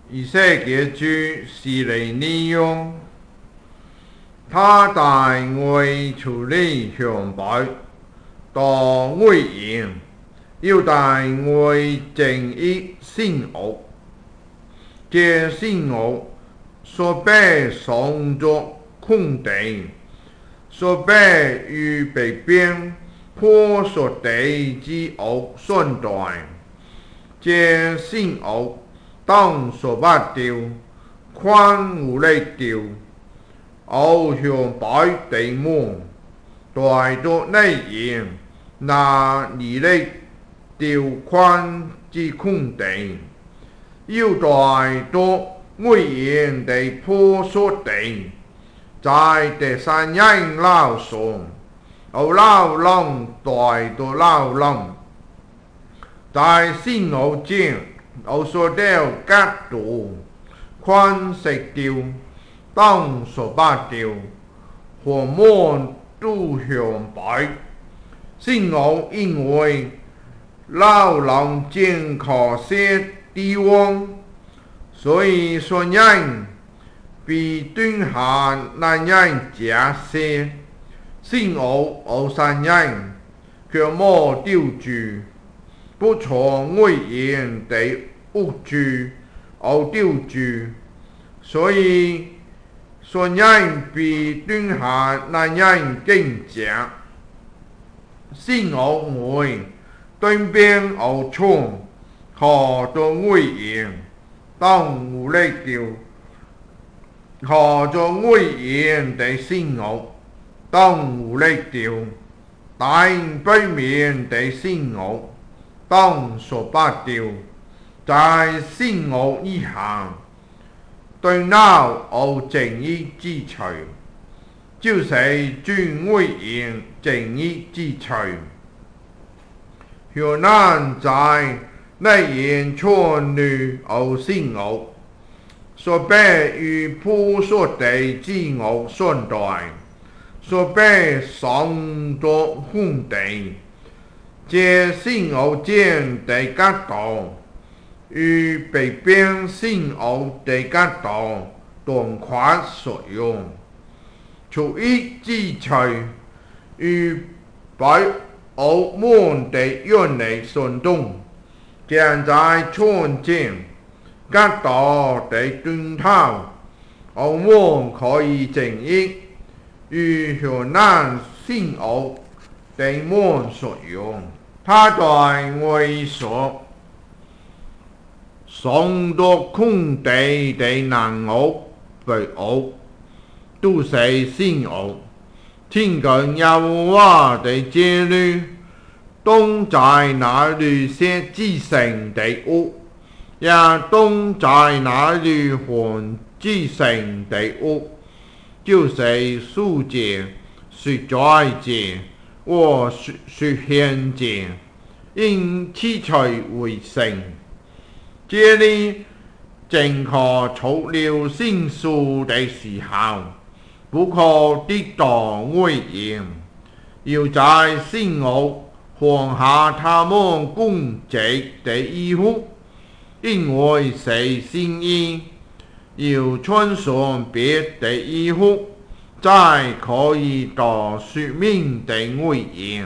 以色列主是你利用，他大愛處理向白，當威嚴，要大愛正義善惡，這善惡所被送作空地，所被預備邊破所地之惡順帶，這善惡當所不掉，寬無力掉，偶向白地門，帶到內營，那離力掉寬之空地，要帶到威嚴的破所地，在第三人撈上，偶撈浪帶到撈浪，在善惡間，偶所掉吉度，寬食掉，當所不掉，和門都向白，善惡因為撈浪間可惜地王，所以son人必斷下男人假設，善惡偶善人，卻無丟住，不從威嚴的惡住，偶丟住，所以son人必斷下男人更假，善惡愛斷邊偶衝，何作威嚴，當無力掉，何作威嚴的善惡，當無力掉，但背面的善惡，當所不掉，在善惡以下，對鬧偶正義之除，就是尊威嚴正義之除。若難在內營穿女偶善惡，所被預破所地之惡順帶，所被送作空地，這善惡間的吉道，預備邊善惡的吉道，當寬所用，除一之除，預備偶門的原理順動，將在春間吉道的斷頭，偶門可以正義，與向難善惡的門所用，他對為所送到空地的難惡被惡，都是善惡。聽見耶和華的誡律，當在那裏寫記成的惡，也當在那裏還記成的惡，就是贖罪、贖罪祭和贖愆祭，應起除為聖。這裏正可除了聖書的時候，不可抵擋威嚴，要在善惡放下他們攻擊的衣服，因為是善意，要穿上別的衣服，才可以得屬命的威嚴。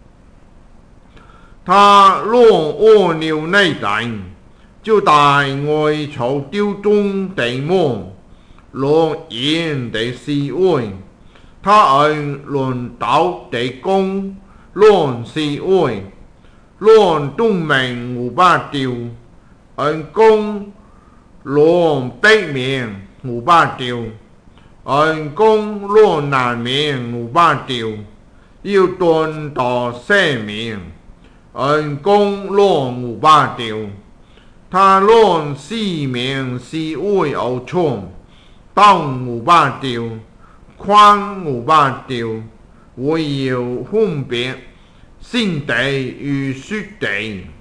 他若惡了內膽，就大愛除丟中的門，亂言的思維，他按亂道的弓，亂思維，亂動命無法掉，按弓亂背面無法掉，按弓亂難面無法掉，要斷到生命，按弓亂無法掉，他亂思命思維而衝，當無法掉，寬無法掉，唯有分別善地與虛地。